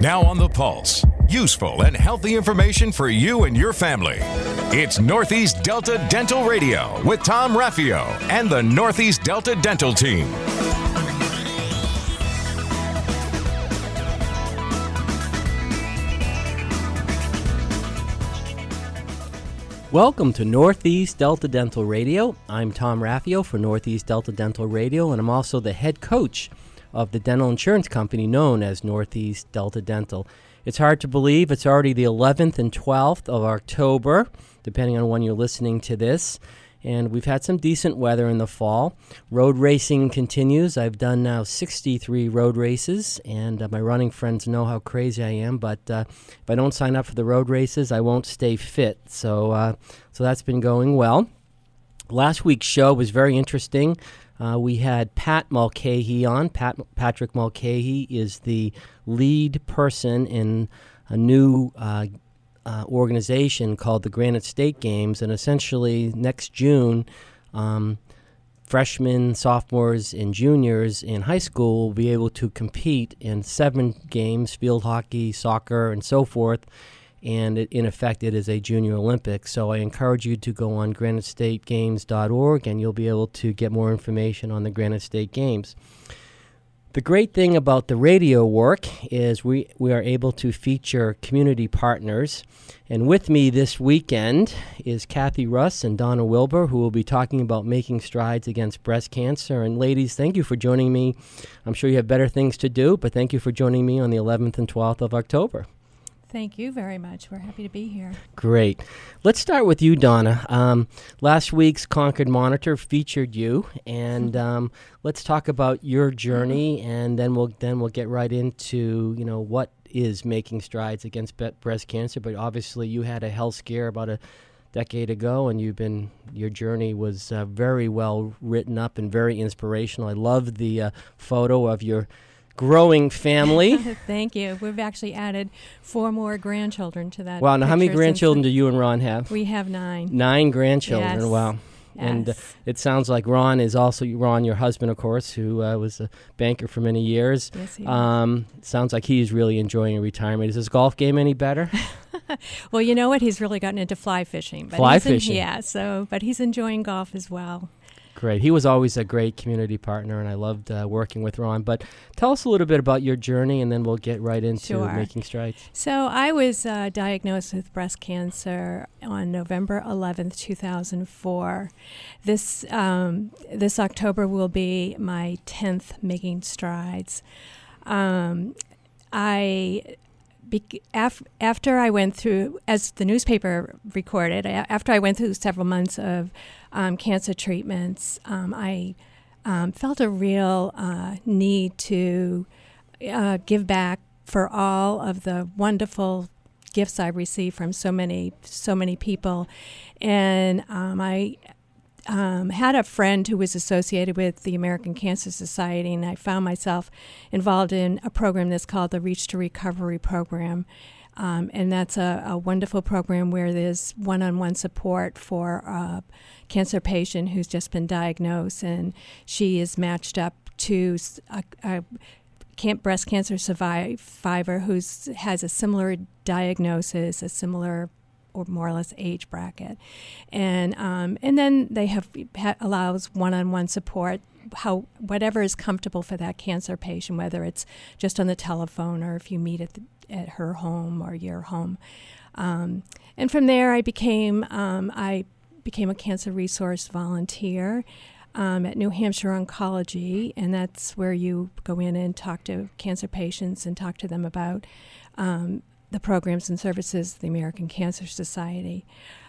Now on the Pulse, useful and healthy information for you and your family. It's Northeast Delta Dental Radio with Tom Raffio and the Northeast Delta Dental Team. Welcome to Northeast Delta Dental Radio. I'm Tom Raffio for Northeast Delta Dental Radio, and I'm also the head coach of the dental insurance company known as Northeast Delta Dental. It's hard to believe it's already the 11th and 12th of October, depending on when you're listening to this. And we've had some decent weather in the fall. Road racing continues. I've done now 63 road races, and my running friends know how crazy I am. But if I don't sign up for the road races, I won't stay fit. So that's been going well. Last week's show was very interesting. We had Pat Mulcahy on. Patrick Mulcahy is the lead person in a new organization called the Granite State Games, and essentially next June, freshmen, sophomores, and juniors in high school will be able to compete in 7 games, field hockey, soccer, and so forth, and in effect it is a junior Olympics. So I encourage you to go on granitestategames.org, and you'll be able to get more information on the Granite State Games. The great thing about the radio work is we are able to feature community partners. And with me this weekend is Kathy Russ and Donna Wilbur, who will be talking about making strides against breast cancer. And ladies, thank you for joining me. I'm sure you have better things to do, but thank you for joining me on the 11th and 12th of October. Thank you very much. We're happy to be here. Great. Let's start with you, Donna. Last week's Concord Monitor featured you, and let's talk about your journey, and then we'll get right into what is making strides against breast cancer. But obviously, you had a health scare about a decade ago, and your journey was very well written up and very inspirational. I love the photo of your growing family. Thank you. We've actually added 4 more grandchildren to that. Wow. Now, how many grandchildren do you and Ron have? We have 9. 9 grandchildren. Yes. Wow. Yes. And it sounds like Ron is also, your husband, of course, who was a banker for many years. Yes, he is. Sounds like he's really enjoying retirement. Is his golf game any better? Well, you know what? He's really gotten into fly fishing. Fishing? But he's enjoying golf as well. Great. He was always a great community partner, and I loved working with Ron. But tell us a little bit about your journey, and then we'll get right into making strides. So I was diagnosed with breast cancer on November 11th, 2004. This October will be my 10th making strides. After I went through, as the newspaper recorded, after I went through several months of cancer treatments, I felt a real need to give back for all of the wonderful gifts I received from so many people. And I had a friend who was associated with the American Cancer Society, and I found myself involved in a program that's called the Reach to Recovery program. And that's a wonderful program where there's one-on-one support for a cancer patient who's just been diagnosed, and she is matched up to a breast cancer survivor who has a similar diagnosis, a similar or more or less age bracket, and then they allows one-on-one support, whatever is comfortable for that cancer patient, whether it's just on the telephone or if you meet at her home or your home, and from there I became a cancer resource volunteer at New Hampshire Oncology, and that's where you go in and talk to cancer patients and talk to them about the programs and services of the American Cancer Society.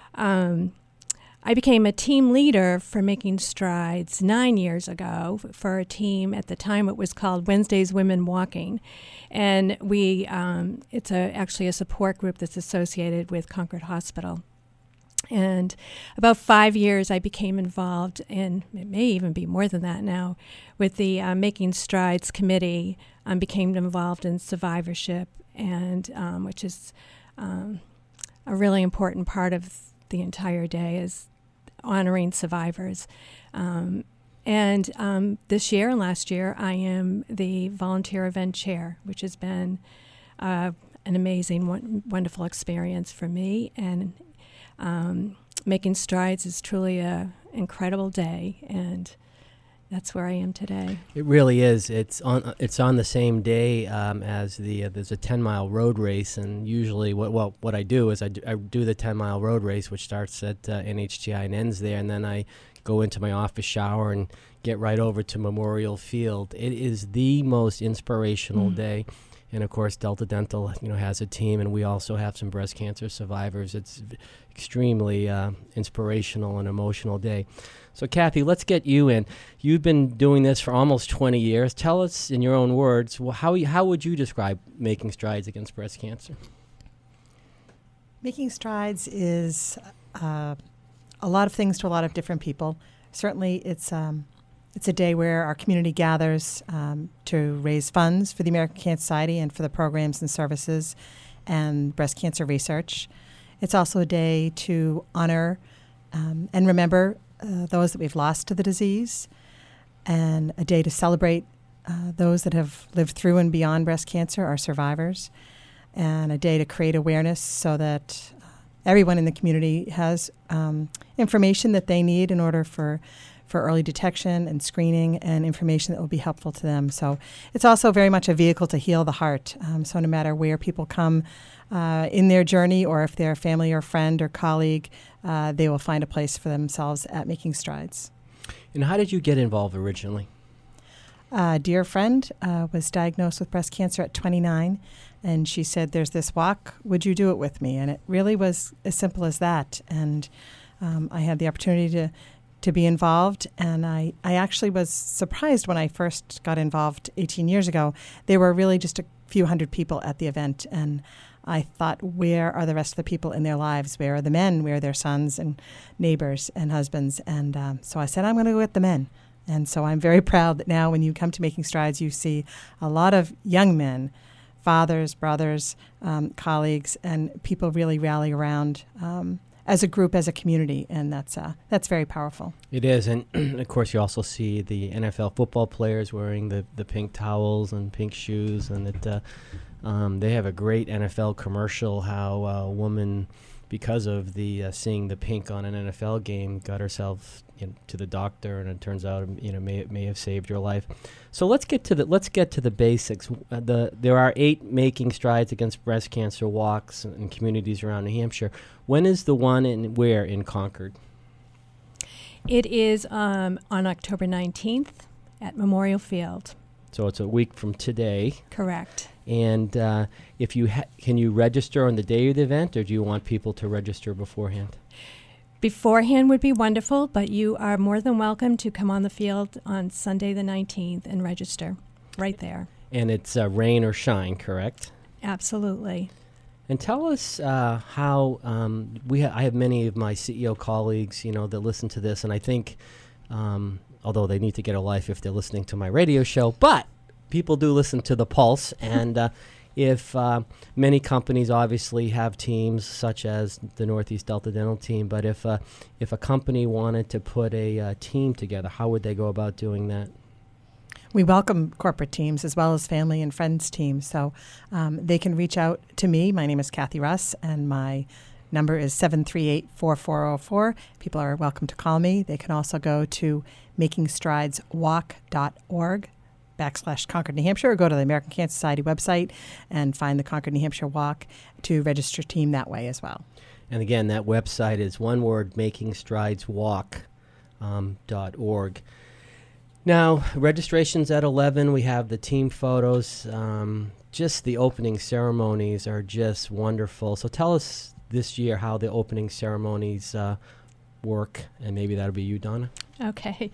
I became a team leader for Making Strides 9 years ago for a team. At the time, it was called Wednesday's Women Walking, and it's actually a support group that's associated with Concord Hospital. And about 5 years, I became involved in, it may even be more than that now, with the Making Strides Committee. Became involved in survivorship, and which is a really important part of the entire day, is honoring survivors. And this year and last year, I am the volunteer event chair, which has been an amazing, wonderful experience for me. And Making Strides is truly an incredible day, and that's where I am today. It really is. It's on the same day as there's a 10-mile road race, and usually what I do is I do the 10-mile road race, which starts at NHGI and ends there, and then I go into my office, shower, and get right over to Memorial Field. It is the most inspirational day. And of course, Delta Dental, has a team, and we also have some breast cancer survivors. It's extremely inspirational and emotional day. So, Kathy, let's get you in. You've been doing this for almost 20 years. Tell us, in your own words, how would you describe Making Strides against breast cancer? Making Strides is a lot of things to a lot of different people. Certainly, it's a day where our community gathers to raise funds for the American Cancer Society and for the programs and services and breast cancer research. It's also a day to honor and remember those that we've lost to the disease, and a day to celebrate those that have lived through and beyond breast cancer, our survivors, and a day to create awareness so that everyone in the community has information that they need in order for early detection and screening and information that will be helpful to them. So it's also very much a vehicle to heal the heart. So no matter where people come in their journey, or if they're a family or friend or colleague, they will find a place for themselves at Making Strides. And how did you get involved originally? A dear friend was diagnosed with breast cancer at 29, and she said, "There's this walk, would you do it with me?" And it really was as simple as that. And I had the opportunity to be involved, and I actually was surprised when I first got involved 18 years ago. There were really just a few hundred people at the event, and I thought, where are the rest of the people in their lives? Where are the men? Where are their sons and neighbors and husbands? And so I said, I'm going to go get the men. And so I'm very proud that now when you come to Making Strides, you see a lot of young men, fathers, brothers, colleagues, and people really rally around as a group, as a community, and that's very powerful. It is, and of course you also see the NFL football players wearing the pink towels and pink shoes, and they have a great NFL commercial how a woman, because of the seeing the pink on an NFL game, got herself to the doctor, and it turns out may have saved her life. So let's get to the basics. There are 8 Making Strides Against Breast Cancer walks in communities around New Hampshire. When is the one, and where in Concord? It is on October 19th at Memorial Field. So it's a week from today. Correct. And if you can you register on the day of the event, or do you want people to register beforehand? Beforehand would be wonderful, but you are more than welcome to come on the field on Sunday the 19th and register right there. And it's rain or shine, correct? Absolutely. And tell us how I have many of my CEO colleagues, that listen to this, and I think, although they need to get a life if they're listening to my radio show, but people do listen to The Pulse, and if many companies obviously have teams such as the Northeast Delta Dental team, but if a company wanted to put a team together, how would they go about doing that? We welcome corporate teams as well as family and friends teams, so they can reach out to me. My name is Kathy Russ, and my number is 738-4404. People are welcome to call me. They can also go to makingstrideswalk.org/Concord, New Hampshire, or go to the American Cancer Society website and find the Concord, New Hampshire walk to register a team that way as well. And again, that website is one word, makingstrideswalk.org. Now, registration's at 11. We have the team photos. Just the opening ceremonies are just wonderful. So tell us this year how the opening ceremonies work, and maybe that'll be you, Donna. Okay.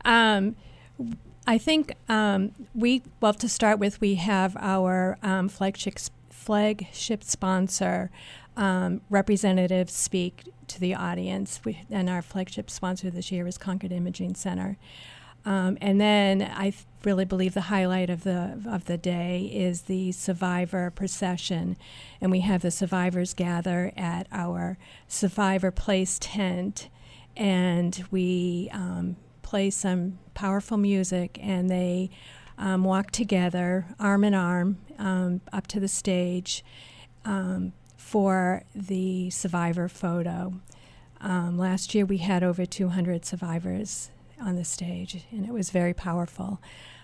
I think to start with, we have our flagship sponsor representatives speak to the audience, and our flagship sponsor this year is Concord Imaging Center. And then I really believe the highlight of the day is the survivor procession, and we have the survivors gather at our Survivor Place tent, and we play some powerful music, and they walk together arm in arm up to the stage for the survivor photo. Last year we had over 200 survivors on the stage, and it was very powerful.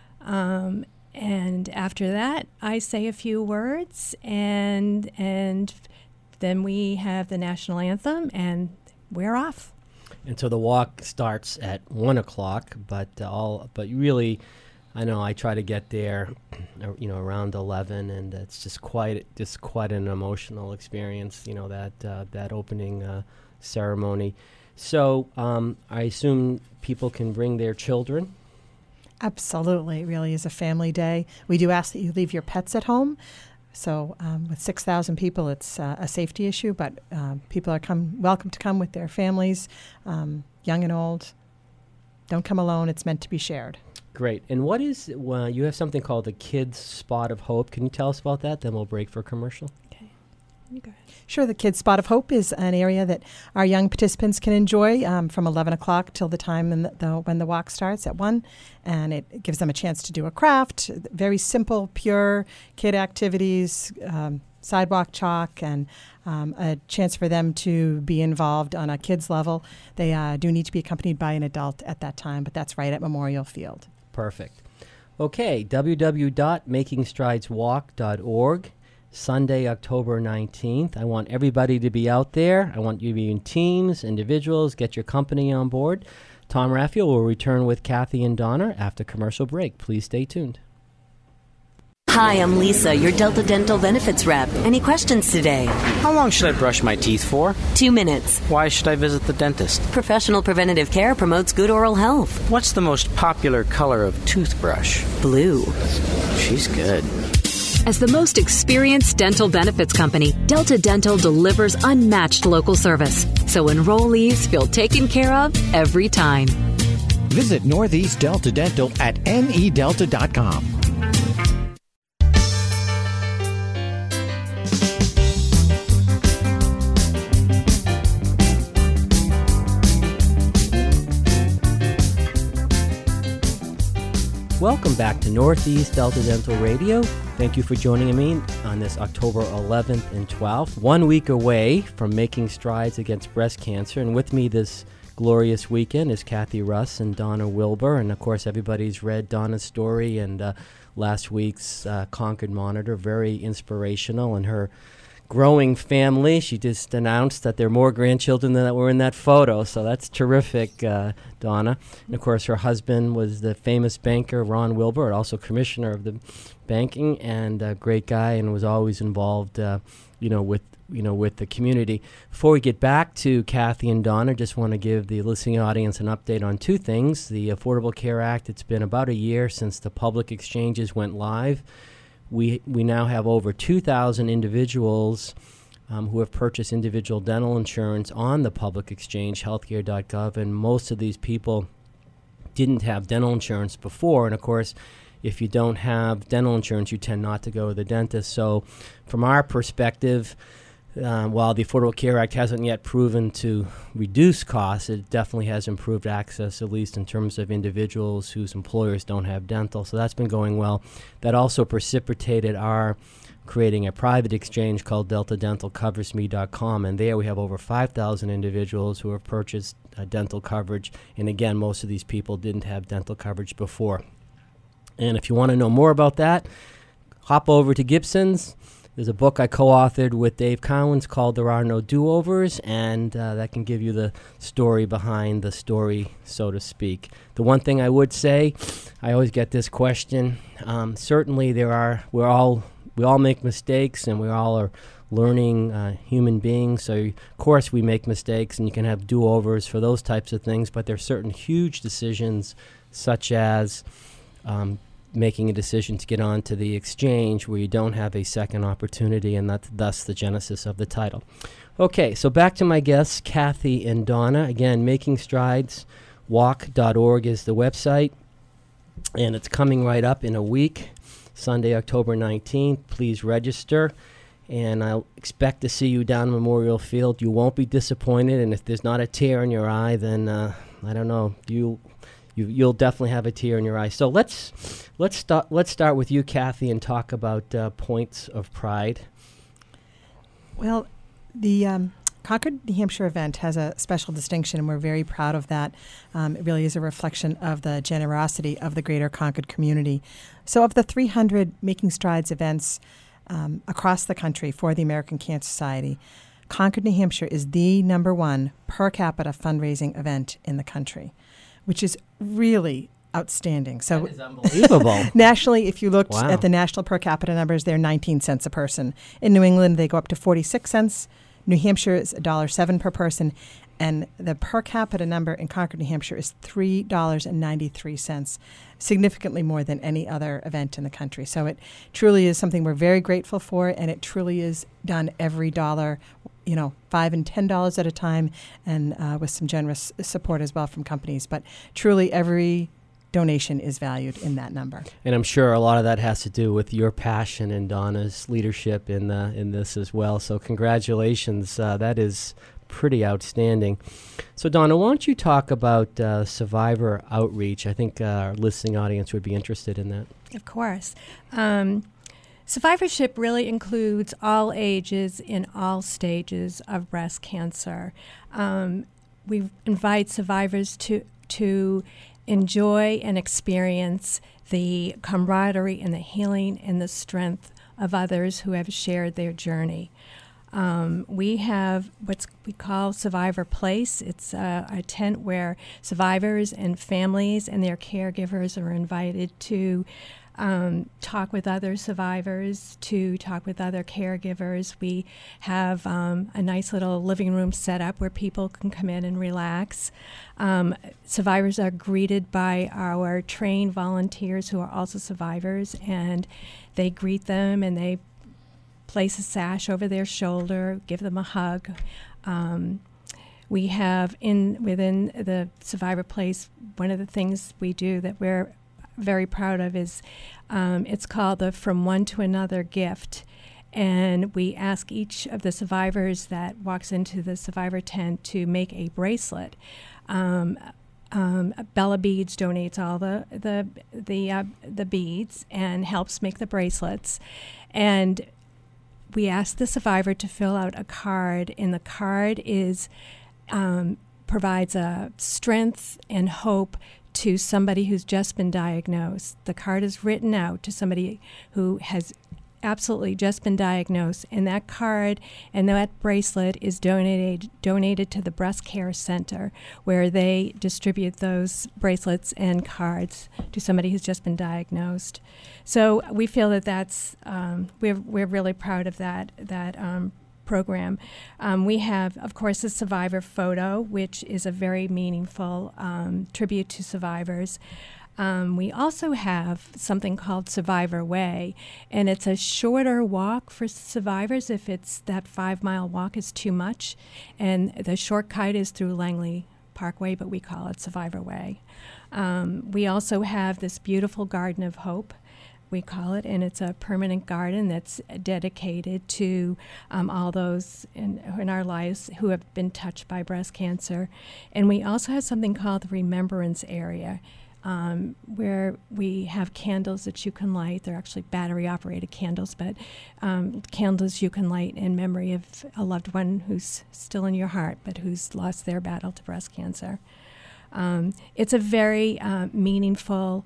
And after that, I say a few words, and then we have the national anthem, and we're off. And so the walk starts at 1 o'clock, but really, I know I try to get there, around 11, and it's just quite an emotional experience, that opening ceremony. So I assume people can bring their children. Absolutely. It really is a family day. We do ask that you leave your pets at home. So with 6,000 people, it's a safety issue, but people are welcome to come with their families, young and old. Don't come alone. It's meant to be shared. Great. And what is, you have something called the Kids Spot of Hope. Can you tell us about that? Then we'll break for commercial. Okay. You go ahead. Sure. The Kids Spot of Hope is an area that our young participants can enjoy from 11 o'clock till the time when the walk starts at 1. And it gives them a chance to do a craft, very simple, pure kid activities, sidewalk chalk, and a chance for them to be involved on a kid's level. They do need to be accompanied by an adult at that time, but that's right at Memorial Field. Perfect. Okay, www.makingstrideswalk.org. Sunday, October 19th. I want everybody to be out there. I want you to be in teams, individuals, get your company on board. Tom Raffio will return with Kathy and Donna after commercial break. Please stay tuned. Hi, I'm Lisa, your Delta Dental Benefits rep. Any questions today? How long should I brush my teeth for? 2 minutes. Why should I visit the dentist? Professional preventative care promotes good oral health. What's the most popular color of toothbrush? Blue. She's good. As the most experienced dental benefits company, Delta Dental delivers unmatched local service, so enrollees feel taken care of every time. Visit Northeast Delta Dental at nedelta.com. Welcome back to Northeast Delta Dental Radio. Thank you for joining me on this October 11th and 12th, 1 week away from making strides against breast cancer. And with me this glorious weekend is Kathy Russ and Donna Wilbur. And, of course, everybody's read Donna's story and last week's Concord Monitor. Very inspirational, and her growing family. She just announced that there are more grandchildren than that were in that photo, so that's terrific, Donna. And, of course, her husband was the famous banker, Ron Wilbur, also commissioner of the banking, and a great guy, and was always involved, with the community. Before we get back to Kathy and Donna, just want to give the listening audience an update on two things. The Affordable Care Act, it's been about a year since the public exchanges went live. We now have over 2,000 individuals who have purchased individual dental insurance on the public exchange, healthcare.gov, and most of these people didn't have dental insurance before. And, of course, if you don't have dental insurance, you tend not to go to the dentist. So from our perspective, while the Affordable Care Act hasn't yet proven to reduce costs, it definitely has improved access, at least in terms of individuals whose employers don't have dental. So that's been going well. That also precipitated our creating a private exchange called DeltaDentalCoversMe.com, and there we have over 5,000 individuals who have purchased dental coverage. And again, most of these people didn't have dental coverage before. And if you want to know more about that, hop over to Gibson's. There's a book I co-authored with Dave Cowens called There Are No Do-Overs, and that can give you the story behind the story, so to speak. The one thing I would say, I always get this question. Certainly we all make mistakes, and we all are learning human beings. So, of course, we make mistakes, and you can have do-overs for those types of things, but there are certain huge decisions, such as making a decision to get onto the exchange where you don't have a second opportunity, and that's thus the genesis of the title. Okay, so back to my guests, Kathy and Donna. Again, makingstrideswalk.org is the website, and it's coming right up in a week, Sunday, October 19th. Please register, and I'll expect to see you down Memorial Field. You won't be disappointed, and if there's not a tear in your eye, then I don't know, you'll definitely have a tear in your eye. So let's start with you, Kathy, and talk about points of pride. Well, the Concord, New Hampshire event has a special distinction, and we're very proud of that. It really is a reflection of the generosity of the greater Concord community. So of the 300 Making Strides events across the country for the American Cancer Society, Concord, New Hampshire is the #1 per capita fundraising event in the country, which is really outstanding. So that is unbelievable. Nationally, if you looked Wow. at the national per capita numbers, they're 19 cents a person. In New England, they go up to 46 cents. New Hampshire is $1.07 per person, and the per capita number in Concord, New Hampshire is $3.93, significantly more than any other event in the country. So it truly is something we're very grateful for, and it truly is done every dollar, $5 and $10 at a time, and with some generous support as well from companies. But truly every donation is valued in that number. And I'm sure a lot of that has to do with your passion and Donna's leadership in this as well. So congratulations. That is pretty outstanding. So Donna, why don't you talk about survivor outreach? I think our listening audience would be interested in that. Of course. Survivorship really includes all ages in all stages of breast cancer. We invite survivors to enjoy and experience the camaraderie and the healing and the strength of others who have shared their journey. We have what we call Survivor Place. It's a tent where survivors and families and their caregivers are invited to talk with other survivors, to talk with other caregivers. We have a nice little living room set up where people can come in and relax. Survivors are greeted by our trained volunteers who are also survivors, and they greet them and they place a sash over their shoulder, give them a hug. We have within the Survivor Place, one of the things we do that we're very proud of is it's called the From One to Another gift. And we ask each of the survivors that walks into the survivor tent to make a bracelet. Bella Beads donates all the beads and helps make the bracelets. And we ask the survivor to fill out a card, and the card provides a strength and hope to somebody who's just been diagnosed. The card is written out to somebody who has absolutely just been diagnosed, and that card and that bracelet is donated to the Breast Care Center, where they distribute those bracelets and cards to somebody who's just been diagnosed. So we feel that that's we're really proud of that program. We have, of course, a survivor photo, which is a very meaningful tribute to survivors. We also have something called Survivor Way, and it's a shorter walk for survivors if it's that 5-mile walk is too much. And the shortcut is through Langley Parkway, but we call it Survivor Way. We also have this beautiful Garden of Hope, we call it, and it's a permanent garden that's dedicated to all those in our lives who have been touched by breast cancer. And we also have something called the Remembrance Area, where we have candles that you can light. They're actually battery-operated candles, but candles you can light in memory of a loved one who's still in your heart, but who's lost their battle to breast cancer. It's a very meaningful,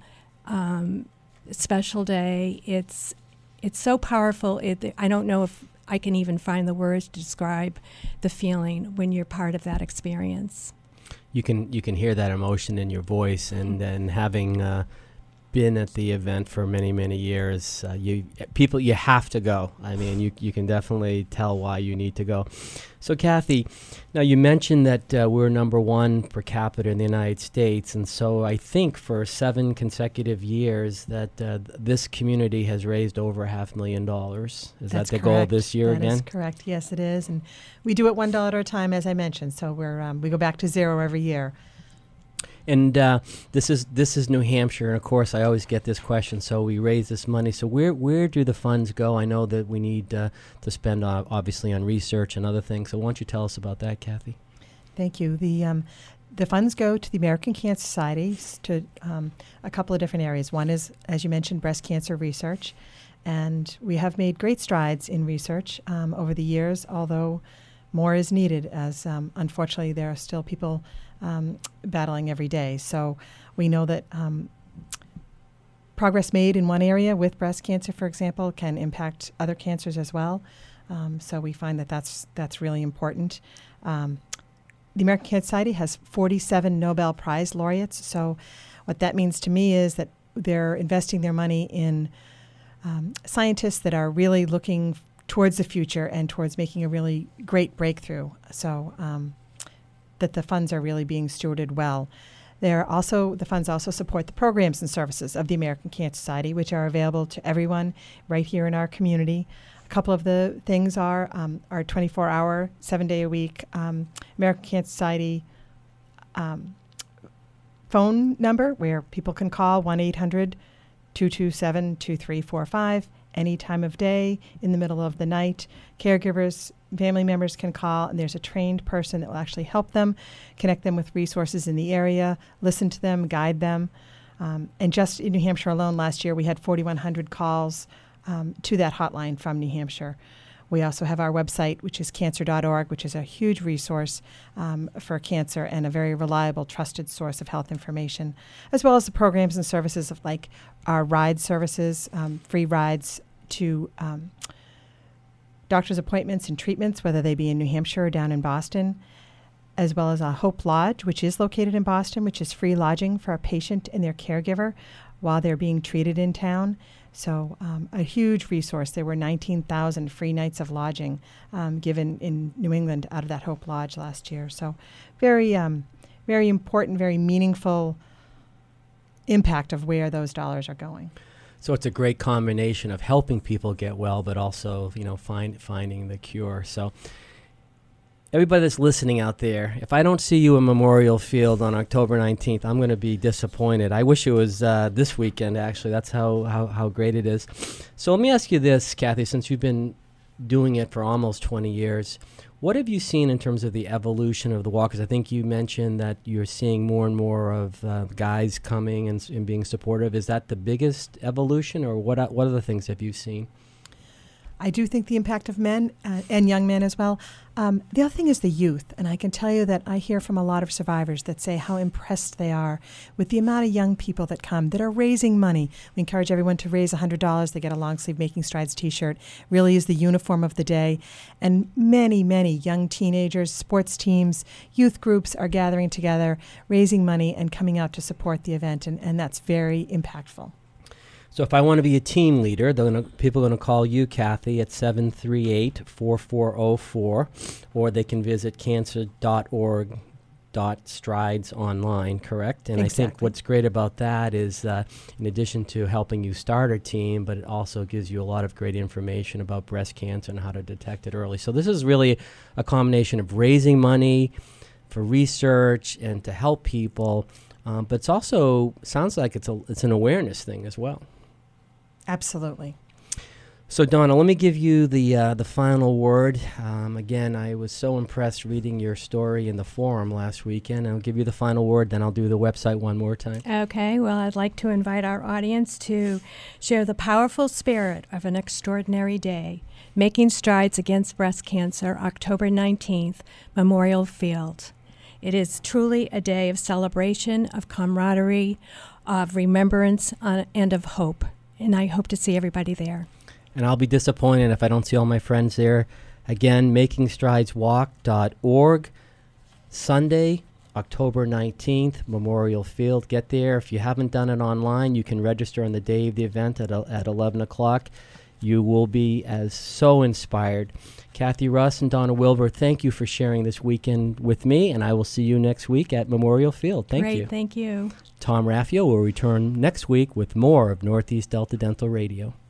special day. It's so powerful. I don't know if I can even find the words to describe the feeling when you're part of that experience. You can hear that emotion in your voice, and then having been at the event for many, many years, you have to go. I mean, you can definitely tell why you need to go. So Kathy, now you mentioned that we're #1 per capita in the United States, and so I think for 7 consecutive years that this community has raised over $500,000. Is that the goal this year again? That is correct. Yes, it is, and we do it $1 at a time, as I mentioned. So we go back to zero every year. And this is New Hampshire, and of course I always get this question. So we raise this money. So where do the funds go? I know that we need to spend obviously on research and other things. So why don't you tell us about that, Kathy? Thank you. The funds go to the American Cancer Society to a couple of different areas. One is, as you mentioned, breast cancer research. And we have made great strides in research over the years, although more is needed, as unfortunately there are still people battling every day. So we know that progress made in one area with breast cancer, for example, can impact other cancers as well. So we find that that's really important. The American Cancer Society has 47 Nobel Prize laureates. So what that means to me is that they're investing their money in scientists that are really looking towards the future and towards making a really great breakthrough. So that the funds are really being stewarded well. The funds also support the programs and services of the American Cancer Society, which are available to everyone right here in our community. A couple of the things are our 24-hour, 7-day-a-week American Cancer Society phone number where people can call 1-800-227-2345 any time of day, in the middle of the night. Caregivers, family members can call, and there's a trained person that will actually help them, connect them with resources in the area, listen to them, guide them. And just in New Hampshire alone last year, we had 4,100 calls to that hotline from New Hampshire. We also have our website, which is cancer.org, which is a huge resource for cancer and a very reliable, trusted source of health information, as well as the programs and services of like our ride services, free rides to doctor's appointments and treatments, whether they be in New Hampshire or down in Boston, as well as a Hope Lodge, which is located in Boston, which is free lodging for a patient and their caregiver while they're being treated in town. So a huge resource. There were 19,000 free nights of lodging given in New England out of that Hope Lodge last year. So very, very important, very meaningful impact of where those dollars are going. So it's a great combination of helping people get well, but also, finding the cure. So everybody that's listening out there, if I don't see you in Memorial Field on October 19th, I'm going to be disappointed. I wish it was this weekend, actually. That's how great it is. So let me ask you this, Kathy, since you've been doing it for almost 20 years, what have you seen in terms of the evolution of the walkers? I think you mentioned that you're seeing more and more of guys coming and being supportive. Is that the biggest evolution, or what other things have you seen? I do think the impact of men and young men as well. The other thing is the youth. And I can tell you that I hear from a lot of survivors that say how impressed they are with the amount of young people that come, that are raising money. We encourage everyone to raise $100. They get a long-sleeve Making Strides t-shirt. Really is the uniform of the day. And many, many young teenagers, sports teams, youth groups are gathering together, raising money and coming out to support the event. And that's very impactful. So if I want to be a team leader, people are going to call you, Kathy, at 738-4404, or they can visit cancer.org.strides online, correct? And Exactly. I think what's great about that is, in addition to helping you start a team, but it also gives you a lot of great information about breast cancer and how to detect it early. So this is really a combination of raising money for research and to help people, but it's also sounds like it's an awareness thing as well. Absolutely. So, Donna, let me give you the final word. Again, I was so impressed reading your story in the forum last weekend. I'll give you the final word, then I'll do the website one more time. Okay. Well, I'd like to invite our audience to share the powerful spirit of an extraordinary day, Making Strides Against Breast Cancer, October 19th, Memorial Field. It is truly a day of celebration, of camaraderie, of remembrance, and of hope. And I hope to see everybody there. And I'll be disappointed if I don't see all my friends there. Again, MakingStridesWalk.org, Sunday, October 19th, Memorial Field. Get there. If you haven't done it online, you can register on the day of the event at 11 o'clock. You will be so inspired. Kathy Russ and Donna Wilbur, thank you for sharing this weekend with me, and I will see you next week at Memorial Field. Thank you. Great, thank you. Tom Raffio will return next week with more of Northeast Delta Dental Radio.